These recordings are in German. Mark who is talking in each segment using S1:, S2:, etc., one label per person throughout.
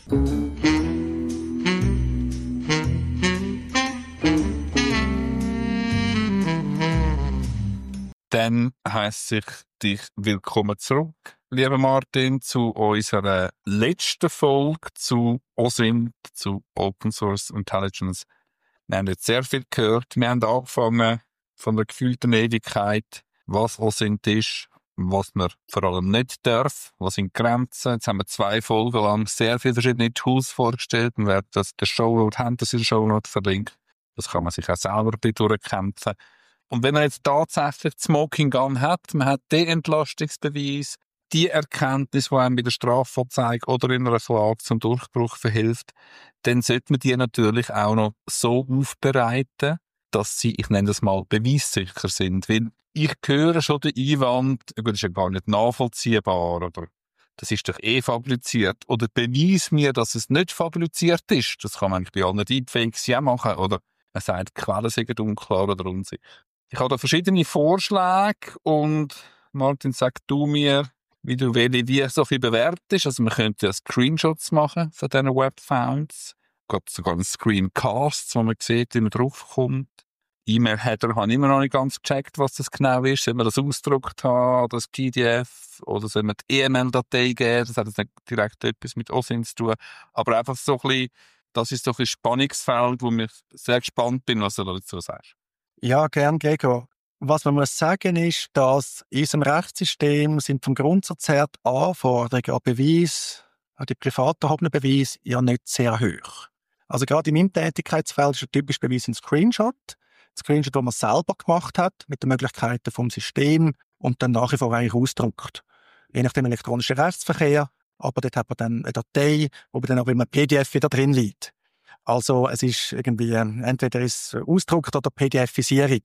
S1: Dann heisst sich dich willkommen zurück, lieber Martin, zu unserer letzten Folge zu OSINT, zu Open Source Intelligence. Wir haben jetzt sehr viel gehört. Wir haben angefangen von der gefühlten Ewigkeit, was OSINT ist, was man vor allem nicht darf, was sind Grenzen. Jetzt haben wir 2 Folgen lang sehr viele verschiedene Tools vorgestellt. Wir werden das in der Shownote, haben das in der Shownote verlinkt. Das kann man sich auch selber ein bisschen durchkämpfen. Und wenn man jetzt tatsächlich die Smoking Gun hat, man hat den Entlastungsbeweis, die Erkenntnis, die einem bei der Strafanzeige oder in einer Klage zum Durchbruch verhilft, dann sollte man die natürlich auch noch so aufbereiten, dass sie, ich nenne das mal, beweissicher sind. Weil ich höre schon den Einwand, das ist ja gar nicht nachvollziehbar, oder das ist doch fabriziert. Oder beweis mir, dass es nicht fabriziert ist. Das kann man eigentlich bei allen Deepfakes ja machen. Oder man sagt, die Quellen sind unklar oder unsicher. Ich habe da verschiedene Vorschläge und Martin, sag du mir, wie du wie so viel bewertest. Also man könnte ja Screenshots machen von diesen Webfounds. Es gibt sogar Screencasts, wo man sieht, wie man draufkommt. E-Mail-Header habe ich immer noch nicht ganz gecheckt, was das genau ist. Soll man das ausgedruckt haben, das PDF, oder soll man die EML-Datei geben? Das hat jetzt nicht direkt etwas mit OSINT zu tun. Aber einfach so ein bisschen, das ist so ein Spannungsfeld, wo ich sehr gespannt bin, was du dazu sagst.
S2: Ja, gern, Gregor. Was man muss sagen ist, dass in unserem Rechtssystem sind vom Grundsatz her die Anforderungen an Beweis, an die privat erhobenen Beweis, ja nicht sehr hoch. Also gerade in meinem Tätigkeitsfeld ist ein typischer Beweis ein Screenshot. Ein Screenshot, den man selber gemacht hat, mit den Möglichkeiten vom System und dann nach wie vor eigentlich ausdruckt. Je nach dem elektronischen Rechtsverkehr, aber dort hat man dann eine Datei, wo dann auch immer PDF wieder drin liegt. Also es ist irgendwie entweder ist ausgedruckt oder PDFisierung.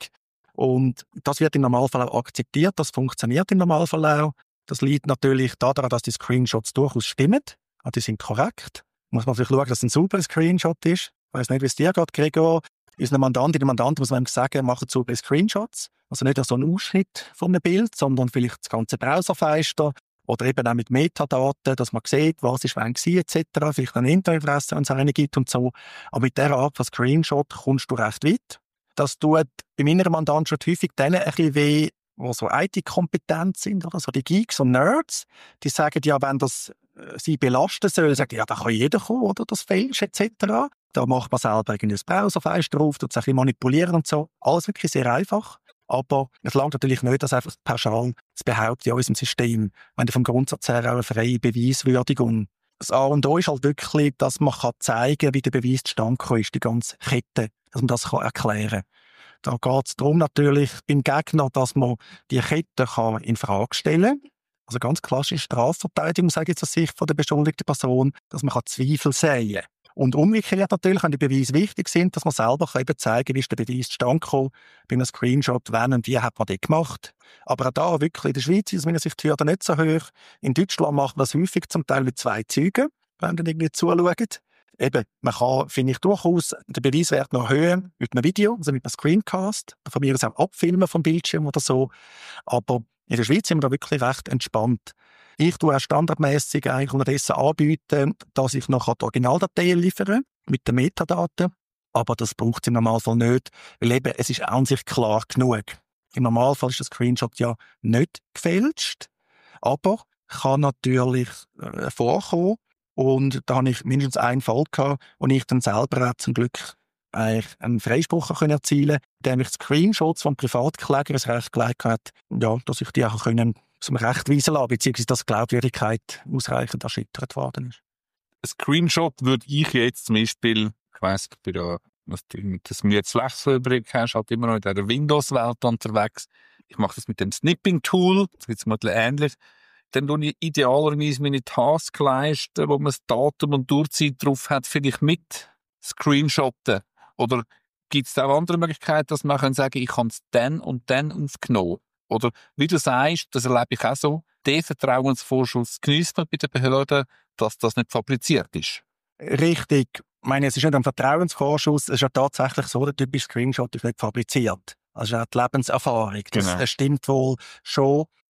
S2: Und das wird im Normalfall auch akzeptiert, das funktioniert im Normalfall auch. Das liegt natürlich daran, dass die Screenshots durchaus stimmen. Also die sind korrekt. Muss man natürlich schauen, dass es ein sauberer Screenshot ist. Ich weiss nicht, wie es dir geht, Gregor. Unseren Mandantinnen und Mandanten muss man ihm sagen, machen saubere Screenshots. Also nicht so einen Ausschnitt von einem Bild, sondern vielleicht das ganze Browserfenster. Oder eben auch mit Metadaten, dass man sieht, was ist wann gewesen, etc. Vielleicht eine Internetadresse, wenn es eine gibt und so. Aber mit dieser Art von Screenshot kommst du recht weit. Das tut bei meiner Mandantschaft häufig denen ein bisschen weh, die so IT-kompetent sind, oder so die Geeks und Nerds. Die sagen ja, wenn das sie belasten soll, sagen ja, da kann jeder kommen, oder das fälscht, etc. Da macht man selber irgendwie ein Browserfenster drauf, tut es ein bisschen manipulieren und so. Alles wirklich sehr einfach. Aber es langt natürlich nicht, das einfach pauschal zu behaupten in unserem System. Wenn du vom Grundsatz her auch eine freie Beweiswürdigung. Das A und O ist halt wirklich, dass man zeigen kann, wie der Beweis zustande gekommen ist, die ganze Kette, dass man das erklären kann. Da geht es darum natürlich beim Gegner, dass man die Kette in Frage stellen kann. Also ganz klassisch Strafverteidigung, sage ich jetzt aus Sicht von der beschuldigten Person, dass man Zweifel säen kann. Und umgekehrt natürlich, wenn die Beweise wichtig sind, dass man selber eben zeigen kann, wie ist der Beweis zustande gekommen, bei einem Screenshot, wann und wie hat man den gemacht. Aber auch da wirklich in der Schweiz ist meiner Sicht die Hürde nicht so hoch. In Deutschland macht man das häufig zum Teil mit 2 Zeugen, wenn man dann irgendwie zuschaut. Eben, man kann, finde ich, durchaus den Beweiswert noch erhöhen mit einem Video, also mit einem Screencast. Von mir aus auch abfilmen vom Bildschirm oder so. Aber in der Schweiz sind wir da wirklich recht entspannt. Ich tue auch standardmäßig eigentlich unterdessen anbieten, dass ich noch die Originaldateien liefere mit den Metadaten. Aber das braucht es im Normalfall nicht, weil eben, es ist an sich klar genug. Im Normalfall ist der Screenshot ja nicht gefälscht, aber kann natürlich vorkommen. Und da habe ich mindestens einen Fall gehabt, wo ich dann selber zum Glück eigentlich einen Freispruch erzielen konnte, indem ich Screenshots von Privatklägern das Recht gelegt hat, ja, dass ich die auch zum Recht weisen lassen, beziehungsweise dass die Glaubwürdigkeit ausreichend erschüttert worden ist.
S1: Ein Screenshot würde ich jetzt zum Beispiel, ich weiss, ich bin ja, dass du mir jetzt Flexüberblick hast, halt immer noch in dieser Windows-Welt unterwegs. Ich mache das mit dem Snipping-Tool, das ist mal ähnlich. Dann tue ich idealerweise meine Taskleiste, wo man das Datum und Durchzeit drauf hat, vielleicht mit Screenshotten. Oder gibt es auch andere Möglichkeiten, dass man sagen kann, ich habe es dann und dann aufgenommen? Oder wie du sagst, das erlebe ich auch so, den Vertrauensvorschuss genießt man bei den Behörden, dass das nicht fabriziert ist.
S2: Richtig. Ich meine, es ist nicht ein Vertrauensvorschuss, es ist ja tatsächlich so, der typische Screenshot ist nicht fabriziert. Also auch die Lebenserfahrung. Das stimmt wohl schon.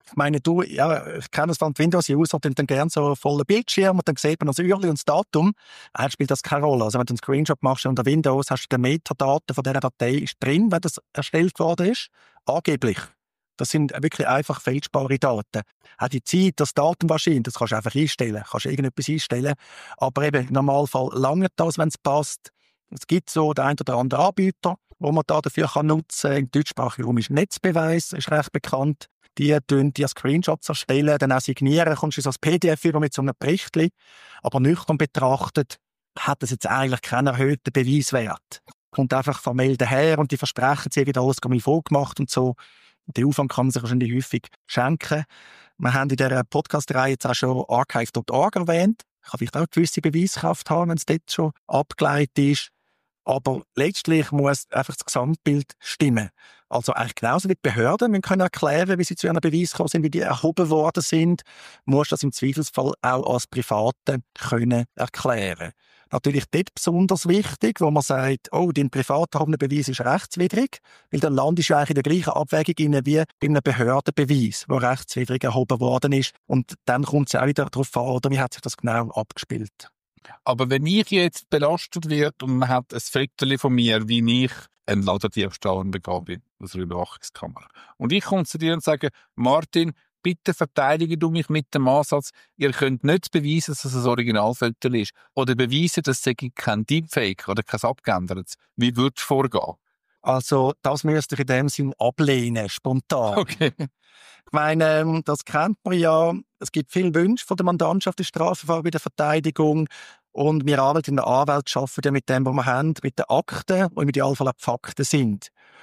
S2: Ich meine, ich kenne das von Windows-User, die dann gerne so vollen Bildschirm und dann sieht man das Uhrli und das Datum. Eigentlich spielt das keine Rolle. Also wenn du einen Screenshot machst unter Windows, hast du die Metadaten von dieser Datei ist drin, wenn das erstellt worden ist. Angeblich. Das sind wirklich einfach fälschbare Daten. Auch die Zeit, das Datum wahrscheinlich, das kannst du einfach einstellen. Kannst du irgendetwas einstellen. Aber eben im Normalfall lange das, wenn es passt. Es gibt so den einen oder anderen Anbieter, wo man da dafür nutzen kann. Im deutschsprachigen Raum ist Netzbeweis, ist recht bekannt. Die tun die Screenshots erstellen, dann auch signieren, kommst du so als PDF über mit so einem Berichtli. Aber nüchtern betrachtet hat das jetzt eigentlich keinen erhöhten Beweiswert. Kommt einfach formell daher und die versprechen, sie haben alles vorgemacht und so. Den Aufwand kann man sich wahrscheinlich häufig schenken. Wir haben in dieser Podcast-Reihe jetzt auch schon archive.org erwähnt. Kann vielleicht auch eine gewisse Beweiskraft haben, wenn es dort schon abgeleitet ist. Aber letztlich muss einfach das Gesamtbild stimmen. Also eigentlich genauso wie die Behörden wir können erklären, wie sie zu einem Beweis gekommen sind, wie die erhoben worden sind, muss das im Zweifelsfall auch als Private können erklären. Natürlich dort besonders wichtig, wo man sagt, oh, dein privat erhobener Beweis ist rechtswidrig, weil dann landest du eigentlich in der gleichen Abwägung wie bei einem Behördenbeweis, der rechtswidrig erhoben worden ist. Und dann kommt es auch wieder darauf an, oder wie hat sich das genau abgespielt.
S1: Aber wenn ich jetzt belastet werde und man hat ein Foto von mir, wie ich einen Ladendiebstahl begangen aus einer Überwachungskamera. Und ich komme zu dir und sage, Martin, bitte verteidige du mich mit dem Ansatz, ihr könnt nicht beweisen, dass es ein Originalfoto ist. Oder beweisen, dass es kein Deepfake oder kein abgeändertes. Wie würdest du vorgehen?
S2: Also, das müsste ich in dem Sinn ablehnen, spontan.
S1: Okay.
S2: Ich meine, das kennt man ja. Es gibt viele Wünsche von der Mandantschaft im Strafverfahren bei der Verteidigung. Und wir Anwälte in der Anwalt arbeiten ja mit dem, was wir haben, mit den Akten, die im Idealfall auch die Fakten sind.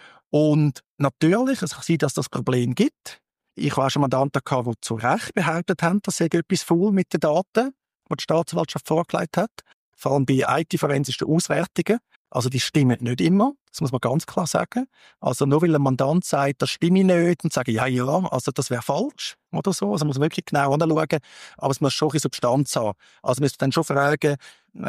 S2: Und natürlich, es kann sein, dass das Problem gibt. Ich habe auch schon Mandanten gehabt, die zu Recht behauptet haben, dass sie etwas faul mit den Daten, die die Staatsanwaltschaft vorgelegt hat. Vor allem bei IT-forensischen Auswertungen. Also die stimmen nicht immer, das muss man ganz klar sagen. Also nur weil ein Mandant sagt, das stimme nicht und sagt, ja, also das wäre falsch oder so. Also muss man wirklich genau anschauen, aber es muss schon ein Substanz haben. Also man muss dann schon fragen,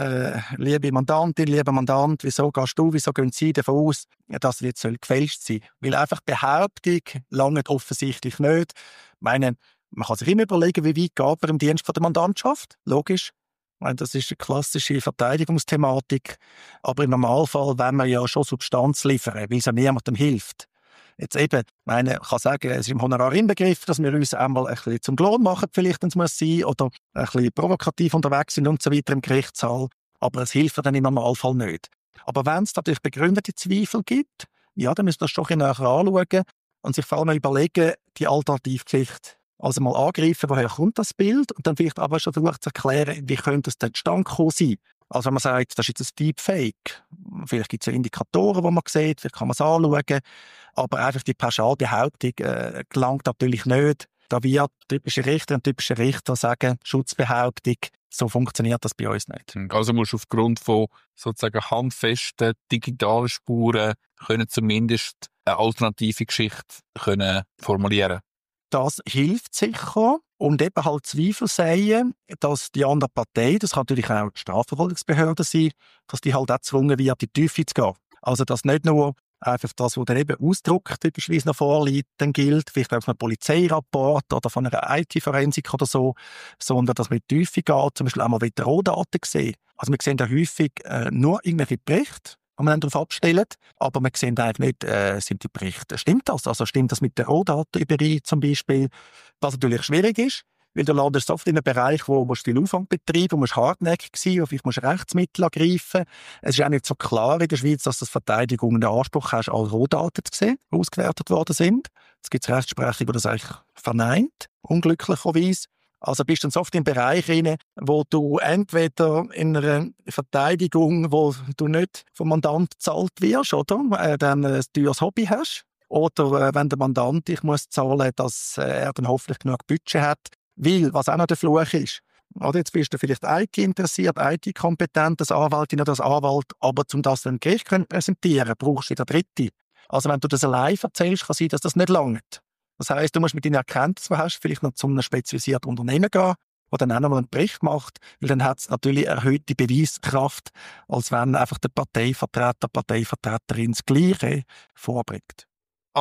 S2: liebe Mandantin, lieber Mandant, wieso gehen Sie davon aus, dass das jetzt gefälscht sein soll? Weil einfach Behauptung langt offensichtlich nicht. Ich meine, man kann sich immer überlegen, wie weit geht man im Dienst von der Mandantschaft, logisch. Das ist eine klassische Verteidigungsthematik. Aber im Normalfall wollen wir ja schon Substanz liefern, weil es ja niemandem hilft. Jetzt eben, ich kann sagen, es ist im Honorar inbegriffen, dass wir uns einmal ein bisschen zum Lohn machen, vielleicht, wenn es muss sein, oder ein bisschen provokativ unterwegs sind und so weiter im Gerichtssaal. Aber es hilft dann im Normalfall nicht. Aber wenn es natürlich begründete Zweifel gibt, ja, dann müssen wir das schon ein bisschen näher anschauen und sich vor allem überlegen, die Alternativgeschichte. Also mal angreifen, woher kommt das Bild und dann vielleicht aber schon versuchen zu erklären, wie könnte es denn zustande gekommen sein. Also wenn man sagt, das ist jetzt ein Deepfake, vielleicht gibt es ja Indikatoren, die man sieht, vielleicht kann man es anschauen, aber einfach die Pauschalbehauptung gelangt natürlich nicht. Da wir typische Richter und typische Richter sagen, Schutzbehauptung, so funktioniert das bei uns nicht.
S1: Also musst du aufgrund von sozusagen handfesten digitalen Spuren können zumindest eine alternative Geschichte können formulieren.
S2: Das hilft sicher und eben halt Zweifel sehen, dass die andere Partei, das kann natürlich auch die Strafverfolgungsbehörde sein, dass die halt auch gezwungen wird, in die Tiefe zu gehen. Also dass nicht nur einfach das, was dann eben Ausdruck typischerweise noch vorliegt, dann gilt, vielleicht auch von einem Polizeirapport oder von einer IT-Forensik oder so, sondern dass man in die Tiefe geht, zum Beispiel auch mal wieder Rohdaten sehen. Also wir sehen da häufig nur irgendwelche Berichte, die man dann darauf abstellt, aber wir sehen eigentlich nicht, sind die Berichte, stimmt das? Also stimmt das mit der Rohdaten überein zum Beispiel? Was natürlich schwierig ist, weil du landest oft in einem Bereich, wo du viel Aufwand betreiben, wo du hartnäckig sein, wo vielleicht musst du Rechtsmittel ergreifen. Es ist auch nicht so klar in der Schweiz, dass das Verteidigung einen Anspruch hast, alle Rohdaten zu sehen, die ausgewertet worden sind. Es gibt Rechtsprechung, die das eigentlich verneint, unglücklicherweise. Also bist du dann oft im Bereich rein, wo du entweder in einer Verteidigung, wo du nicht vom Mandant bezahlt wirst, oder? Dann ein teures Hobby hast. Oder wenn der Mandant dich muss zahlen, dass er dann hoffentlich genug Budget hat. Weil, was auch noch der Fluch ist, oder jetzt bist du vielleicht IT interessiert, IT-kompetent, als Anwältin oder als Anwalt, aber um das dann Gericht präsentieren brauchst du wieder Dritte. Also wenn du das allein erzählst, kann sein, dass das nicht langt. Das heisst, du musst mit deinen Erkenntnissen, die du hast, vielleicht noch zu einem spezialisierten Unternehmen gehen, der dann auch noch mal einen Bericht macht, weil dann hat es natürlich erhöhte Beweiskraft, als wenn einfach der Parteivertreter, Parteivertreterin das Gleiche vorbringt.
S1: Aber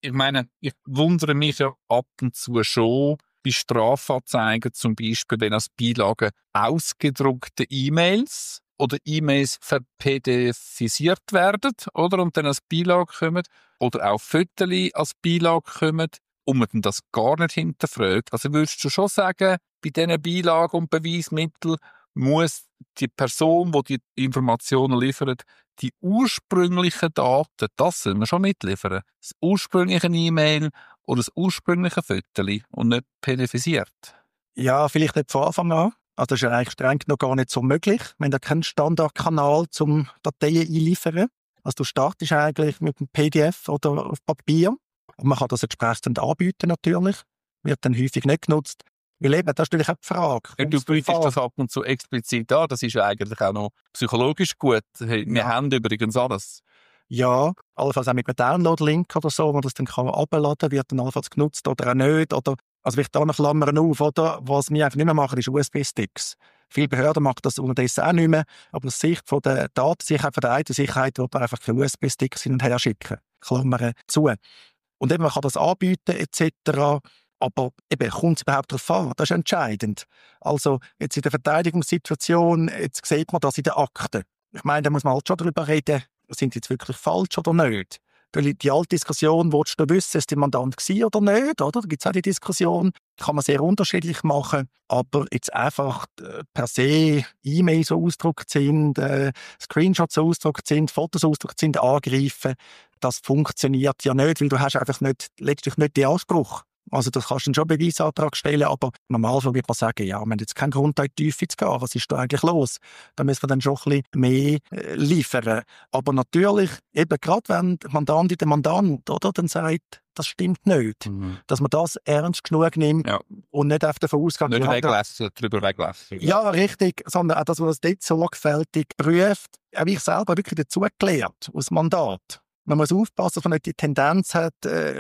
S1: Ich meine, ich wundere mich ja ab und zu schon bei Strafanzeigen, zum Beispiel, wenn als Beilage ausgedruckte E-Mails oder E-Mails verpdfisiert werden, oder? Und dann als Beilage kommen. Oder auch Fotos als Beilage kommen. Und man dann das gar nicht hinterfragt. Also würdest du schon sagen, bei diesen Beilagen und Beweismitteln muss die Person, die die Informationen liefert, die ursprünglichen Daten, das soll man schon mitliefern. Das ursprüngliche E-Mail oder das ursprüngliche Foto und nicht pdfisiert.
S2: Ja, vielleicht nicht von Anfang an. Also das ist ja eigentlich streng noch gar nicht so möglich. Wir haben ja keinen Standardkanal zum Dateien einliefern. Also du startest eigentlich mit einem PDF oder auf Papier. Und man kann das entsprechend anbieten natürlich. Wird dann häufig nicht genutzt. Weil eben, das ist natürlich auch die Frage.
S1: Ja, du bietest das ab und zu explizit an. Das ist ja eigentlich auch noch psychologisch gut. Hey, wir haben übrigens alles.
S2: Ja, allenfalls auch mit einem Download-Link oder so, wo man das dann herunterladen kann, wird dann allenfalls genutzt oder auch nicht. Oder, also ich da noch Klammern auf, oder? Was wir einfach nicht mehr machen, ist USB-Sticks. Viele Behörden machen das unterdessen auch nicht mehr, aber aus Sicht von der Datensicherheit, von der IT-Sicherheit, wird man einfach keine USB-Sticks hin und her schicken. Klammern zu. Und eben, man kann das anbieten, etc., aber eben, kommt es überhaupt darauf an? Das ist entscheidend. Also, jetzt in der Verteidigungssituation, jetzt sieht man das in den Akten. Ich meine, da muss man halt schon darüber reden, sind sie jetzt wirklich falsch oder nicht? Weil die alte Diskussion, willst du wissen, ist der Mandant gewesen oder nicht? Oder? Da gibt es auch die Diskussion, kann man sehr unterschiedlich machen, aber jetzt einfach per se E-Mails so ausgedruckt sind, Screenshots so ausgedruckt sind, Fotos so ausgedruckt sind, angreifen, das funktioniert ja nicht, weil du hast einfach letztlich nicht den Anspruch. Also das kannst du dann schon einen Beweisantrag stellen, aber normalerweise würde man sagen, ja, wir haben jetzt keinen Grund, da in die Tiefe zu gehen. Was ist da eigentlich los? Da müssen wir dann schon ein bisschen mehr liefern. Aber natürlich, eben gerade wenn der Mandant oder, dann sagt, das stimmt nicht, dass man das ernst genug nimmt und nicht auf davon ausgeht.
S1: Nicht drüber weglassen.
S2: Ja, richtig, sondern auch, dass man das dort sorgfältig prüft. Auch ich selber wirklich dazu gelernt, aus Mandat. Man muss aufpassen, dass man nicht die Tendenz hat,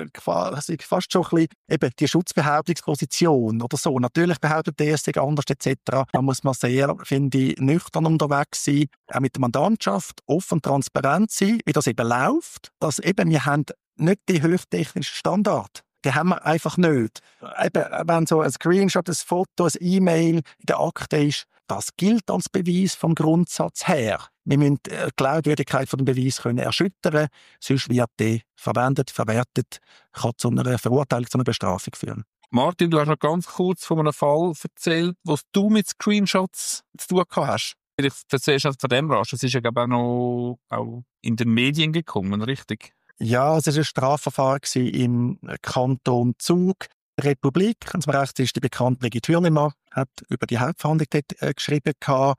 S2: quasi fast schon ein bisschen eben die Schutzbehauptungsposition oder so. Natürlich behauptet der erste anders etc. Da muss man sehr, finde ich, nüchtern unterwegs sein, auch mit der Mandantschaft, offen und transparent sein, wie das eben läuft. Dass eben, wir haben nicht die höchtechnischen Standard. Die haben wir einfach nicht. Eben, wenn so ein Screenshot, ein Foto, ein E-Mail in der Akte ist, das gilt als Beweis vom Grundsatz her. Wir müssen die Glaubwürdigkeit von dem Beweis können erschüttern, sonst wird die verwendet, verwertet, kann zu einer Verurteilung, zu einer Bestrafung führen.
S1: Martin, du hast noch ganz kurz von einem Fall erzählt, wo du mit Screenshots zu tun hast. Vielleicht erzählst du von dem rasch. Das ist ja, glaube ich, auch in den Medien gekommen, richtig?
S2: Ja, es war ein Strafverfahren im Kanton Zug. Die Republik, wenn es mir recht ist, die bekannte Brigitte Hürlimann, hat über die Hauptverhandlung dort geschrieben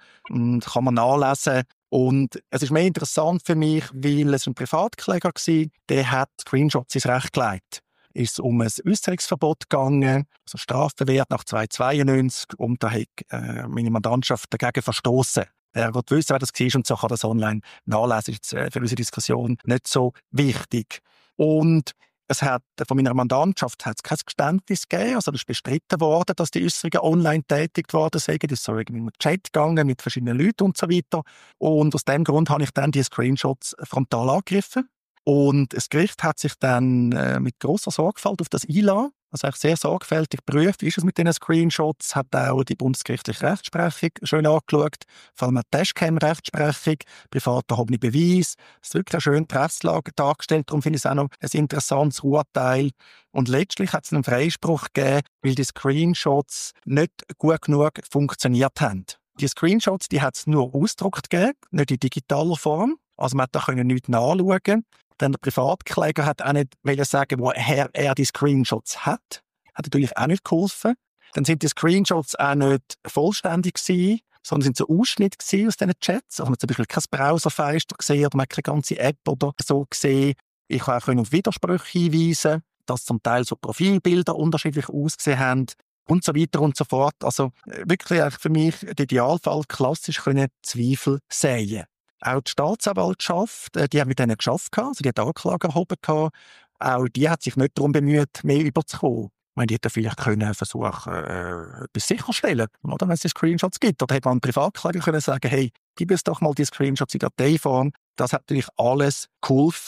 S2: und kann man nachlesen. Und es ist mehr interessant für mich, weil es ein Privatkläger war, der hat Screenshots ins Recht gelegt. Es ist um ein Äusserungsverbot gegangen, also strafbewehrt nach 292, und da hat meine Mandantschaft dagegen verstoßen. Er will wissen, wer das war, und so kann das online nachlesen. Das ist jetzt für unsere Diskussion nicht so wichtig. Und es hat von meiner Mandantschaft kein Geständnis gegeben. Also das ist bestritten worden, dass die Äusserungen online tätigt worden sind. Das ist so irgendwie im Chat gegangen mit verschiedenen Leuten und so weiter. Und aus dem Grund habe ich dann die Screenshots frontal angegriffen. Und das Gericht hat sich dann mit grosser Sorgfalt auf das einlassen. Also eigentlich sehr sorgfältig geprüft, wie ist es mit diesen Screenshots, hat auch die bundesgerichtliche Rechtsprechung schön angeschaut, vor allem die Dashcam-Rechtsprechung, privat erhobene Beweis. Es ist wirklich eine schöne Rechtslage dargestellt, darum finde ich es auch noch ein interessantes Urteil. Und letztlich hat es einen Freispruch gegeben, weil die Screenshots nicht gut genug funktioniert haben. Die Screenshots, die hat es nur ausgedruckt gegeben, nicht in digitaler Form. Also man konnte da nichts nachschauen. Denn der Privatkläger hat auch nicht sagen, woher er die Screenshots hat. Hat natürlich auch nicht geholfen. Dann sind die Screenshots auch nicht vollständig gewesen, sondern sind so Ausschnitte aus diesen Chats. Also man hat zum Beispiel kein Browserfenster gesehen oder man hat keine ganze App oder so gesehen. Ich konnte auch auf Widersprüche hinweisen, dass zum Teil so Profilbilder unterschiedlich ausgesehen haben und so weiter und so fort. Also wirklich für mich der Idealfall, klassisch können Zweifel säen. Auch die Staatsanwaltschaft, die hat mit denen geschafft, also die hat Anklage erhoben. Auch die hat sich nicht darum bemüht, mehr überzukommen. Ich meine, die hätte vielleicht versuchen, etwas sicherstellen, oder, wenn es die Screenshots gibt. Oder hätte man einen Privatkläger können sagen, hey, gib uns doch mal die Screenshots in Dateiform. Das hat natürlich alles geholfen.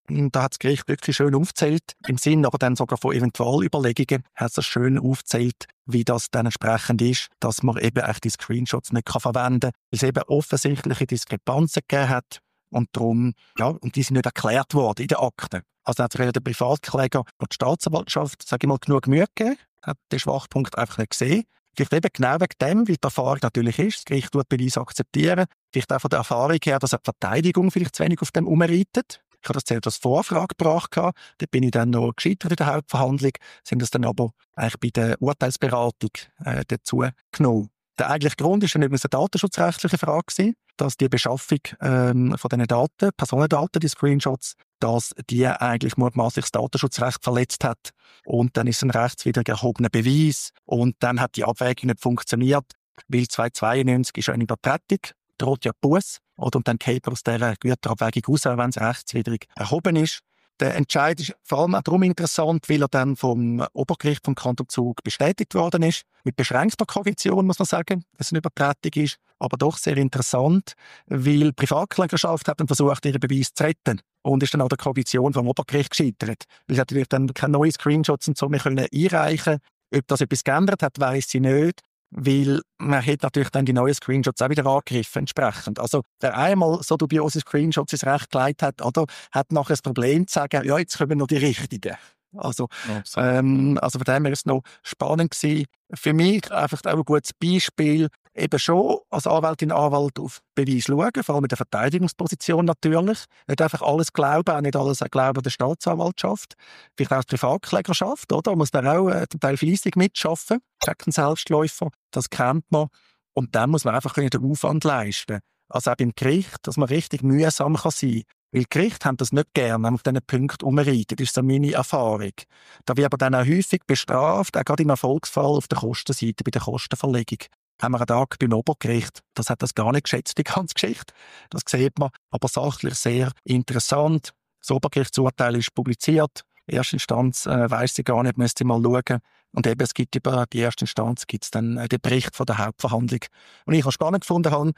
S2: Und da hat das Gericht wirklich schön aufgezählt, im Sinn aber dann sogar von Eventualüberlegungen, hat es das schön aufgezählt, wie das dann entsprechend ist, dass man eben echt die Screenshots nicht verwenden kann, weil es eben offensichtliche Diskrepanzen gegeben hat. Und darum, und die sind nicht erklärt worden in den Akten. Also hat sich der Privatkläger und die Staatsanwaltschaft, sage ich mal, genug Mühe gegeben, hat den Schwachpunkt einfach nicht gesehen. Vielleicht eben genau wegen dem, weil die Erfahrung natürlich ist, das Gericht tut Beweise akzeptieren. Vielleicht auch von der Erfahrung her, dass die Verteidigung vielleicht zu wenig auf dem umreitet. Ich habe das zuerst als Vorfrage gebracht. Da bin ich dann noch gescheitert in der Hauptverhandlung, sind das dann aber eigentlich bei der Urteilsberatung dazu genommen. Der eigentliche Grund war übrigens eine datenschutzrechtliche Frage gewesen, dass die Beschaffung von diesen Daten, Personendaten, die Screenshots, dass die eigentlich mutmaßlich das Datenschutzrecht verletzt hat. Und dann ist es ein rechtswidrig erhobener Beweis. Und dann hat die Abwägung nicht funktioniert, weil 292 ist eine Übertretung, droht ja Buß. Und dann geht man aus dieser Güterabwägung raus, wenn es rechtswidrig erhoben ist. Der Entscheid ist vor allem auch darum interessant, weil er dann vom Obergericht vom Kanton Zug bestätigt worden ist. Mit beschränkter Kognition, muss man sagen, dass es eine Übertretung ist. Aber doch sehr interessant, weil die Privatklägerschaft hat dann versucht, ihren Beweis zu retten. Und ist dann auch der Kognition vom Obergericht gescheitert. Weil sie natürlich dann keine neuen Screenshots und so mehr einreichen können. Ob das etwas geändert hat, weiss sie nicht. Weil man hat natürlich dann die neuen Screenshots auch wieder angegriffen, entsprechend. Also, wer einmal so dubiose Screenshots ins Recht gelegt hat, oder, hat nachher das Problem zu sagen, ja, jetzt kommen noch die richtigen. Also von dem her ist es noch spannend gewesen. Für mich einfach auch ein gutes Beispiel, eben schon als Anwältin, Anwalt auf Beweis schauen, vor allem in der Verteidigungsposition natürlich. Nicht einfach alles glauben, auch nicht alles glauben der Staatsanwaltschaft. Vielleicht auch die Privatklägerschaft, oder? Da muss man auch zum Teil fleissig mitschaffen. Check ein Selbstläufer, das kennt man. Und dann muss man einfach den Aufwand leisten. Also auch beim Gericht, dass man richtig mühsam kann sein kann. Weil die Gerichte haben das nicht gerne, wenn man auf diesen Punkten umreitet. Das ist so meine Erfahrung. Da wird aber dann auch häufig bestraft, auch gerade im Erfolgsfall auf der Kostenseite, bei der Kostenverlegung. Haben wir einen Tag beim Obergericht. Das hat das gar nicht geschätzt, die ganze Geschichte. Das sieht man. Aber sachlich sehr interessant. Das Obergerichtsurteil ist publiziert. Erste Instanz weiss sie gar nicht, müsste mal schauen. Und eben, es gibt über die erste Instanz gibt's dann den Bericht von der Hauptverhandlung. Und ich auch spannend gefunden habe,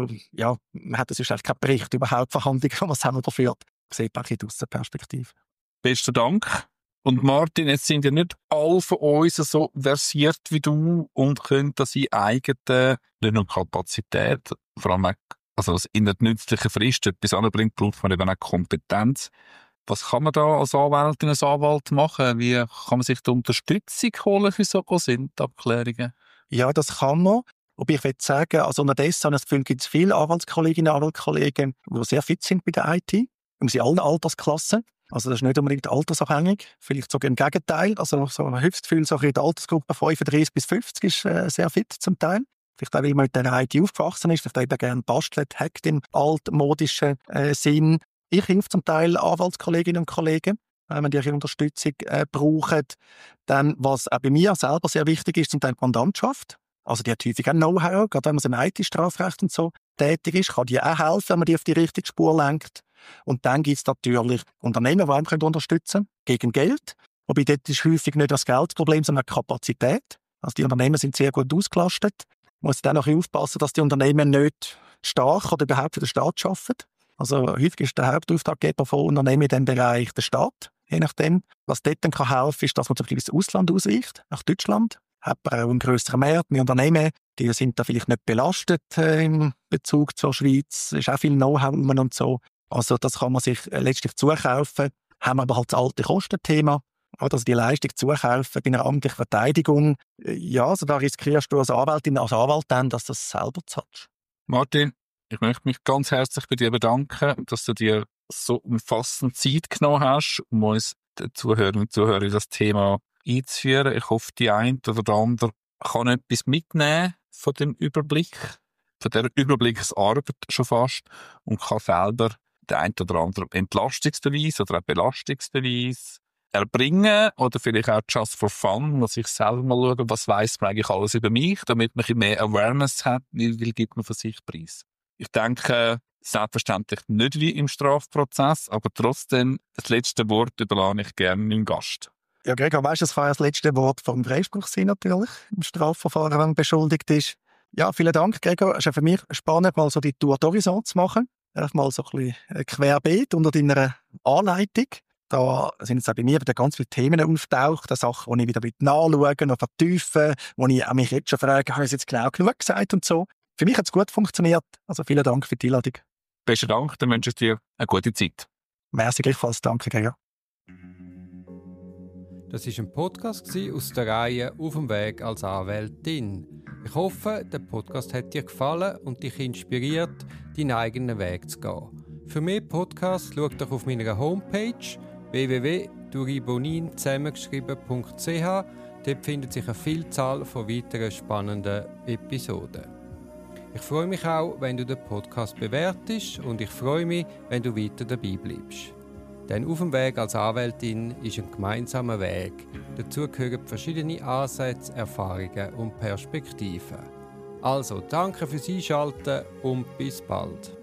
S2: man hat sonst eigentlich keinen Bericht über Hauptverhandlungen, was haben wir dafür? Sieht man ein bisschen aus der Perspektive.
S1: Besten Dank. Und Martin, jetzt sind ja nicht alle von uns so versiert wie du und können das in eigenen, nicht nur Kapazität, vor allem auch, also in der nützlichen Frist etwas anbringt, braucht man eben auch Kompetenz. Was kann man da als Anwältin, als Anwalt machen? Wie kann man sich die Unterstützung holen für so Abklärungen?
S2: Ja, das kann man. Aber ich würde sagen, also unterdessen habe ich das Gefühl, gibt es viele Anwaltskolleginnen und Anwaltskollegen, die sehr fit sind bei der IT. Und in allen Altersklassen. Also das ist nicht unbedingt altersabhängig. Vielleicht sogar im Gegenteil. Also so ein Hilfsgefühl, so in der Altersgruppe 35 bis 50 ist sehr fit zum Teil. Vielleicht auch, weil man mit der IT aufgewachsen ist. Vielleicht eben gerne bastelt, hackt im altmodischen Sinn. Ich helfe zum Teil Anwaltskolleginnen und Kollegen, wenn die ihre Unterstützung brauchen. Dann, was auch bei mir selber sehr wichtig ist, zum Teil die Mandantschaft. Also die hat häufig auch Know-how, gerade wenn man im IT-Strafrecht und so tätig ist, kann die auch helfen, wenn man die auf die richtige Spur lenkt. Und dann gibt es natürlich Unternehmen, die einem unterstützen können, gegen Geld. Wobei dort ist häufig nicht das Geldproblem, sondern die Kapazität. Also die Unternehmen sind sehr gut ausgelastet. Man muss dann auch aufpassen, dass die Unternehmen nicht stark oder überhaupt für den Staat arbeiten. Also häufig ist der Hauptauftraggeber von Unternehmen in diesem Bereich der Staat. Je nachdem, was dort dann helfen kann, ist, dass man zum Beispiel ins Ausland ausweicht, nach Deutschland. Hat man auch einen grösseren Markt, mehr Unternehmen, die sind da vielleicht nicht belastet im Bezug zur Schweiz. Es ist auch viel Know-how und so. Also das kann man sich letztlich zukaufen. Haben wir aber halt das alte Kostenthema. Also die Leistung zukaufen bei einer amtlichen Verteidigung. Ja, also da riskierst du als Anwältin, als Anwalt dann, dass du das selber zahlst.
S1: Martin, ich möchte mich ganz herzlich bei dir bedanken, dass du dir so umfassend Zeit genommen hast, um uns den Zuhörern und Zuhörern das Thema einzuführen. Ich hoffe, die eine oder der andere kann etwas mitnehmen von dem Überblick, von dieser Überblicksarbeit schon fast, und kann selber den einen oder anderen Entlastungsbeweis oder auch Belastungsbeweis erbringen oder vielleicht auch just for fun, dass ich selber mal schaue, was weiss man eigentlich alles über mich, damit man ein bisschen mehr Awareness hat, wie viel gibt man von sich preis. Ich denke, selbstverständlich nicht wie im Strafprozess, aber trotzdem, das letzte Wort überlasse ich gerne dem Gast.
S2: Ja, Gregor, weißt du, das kann ja das letzte Wort vom Freispruch sein, natürlich, im Strafverfahren, wenn man beschuldigt ist. Ja, vielen Dank, Gregor. Es ist ja für mich spannend, mal so die Tour d'Horizon zu machen. mal so ein bisschen querbeet unter deiner Anleitung. Da sind jetzt auch bei mir wieder ganz viele Themen auftaucht, Sachen, die ich wieder nachschauen, noch vertiefen, wo ich auch mich jetzt schon frage, habe ich es jetzt genau genug gesagt und so. Für mich hat es gut funktioniert. Also vielen Dank für die Einladung.
S1: Besten Dank, dann wünsche ich dir eine gute Zeit.
S2: Merci gleichfalls. Danke, Gregor.
S3: Das war ein Podcast aus der Reihe «Auf dem Weg als Anwältin». Ich hoffe, der Podcast hat dir gefallen und dich inspiriert, deinen eigenen Weg zu gehen. Für mehr Podcasts schau doch auf meiner Homepage www.duribonin zusammengeschrieben.ch. Dort findet sich eine Vielzahl von weiteren spannenden Episoden. Ich freue mich auch, wenn du den Podcast bewertest und ich freue mich, wenn du weiter dabei bleibst. Denn auf dem Weg als Anwältin ist ein gemeinsamer Weg. Dazu gehören verschiedene Ansätze, Erfahrungen und Perspektiven. Also, danke fürs Einschalten und bis bald.